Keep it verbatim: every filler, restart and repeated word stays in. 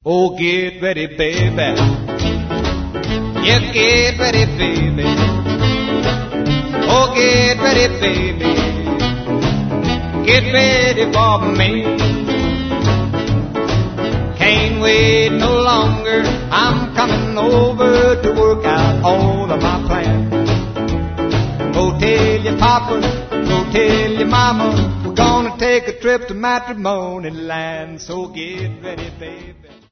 Oh, get ready, baby. Yeah, get ready, baby. Oh, get ready, baby. Get ready for me. Can't wait no longer. I'm coming over to work out all of my plans. Go tell your papa, go tell your mama, we're gonna take a trip to matrimony land. So get ready, baby.